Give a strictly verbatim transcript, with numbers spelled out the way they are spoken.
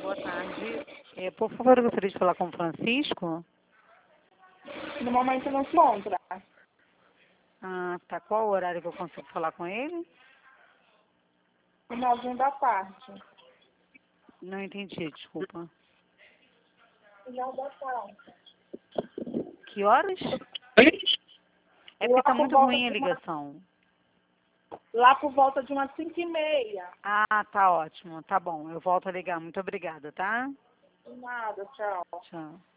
boa tarde. É, por favor, eu gostaria de falar com o Francisco. No momento não se encontra. Ah, tá. Qual o horário que eu consigo falar com ele? Finalzinho da tarde. Não entendi, desculpa. Final da tarde. Que horas? É porque Lá tá por muito volta ruim a de uma- ligação. Lá por volta de umas cinco e meia. Ah, tá ótimo. Tá bom. Eu volto a ligar. Muito obrigada, tá? De nada, tchau. Tchau.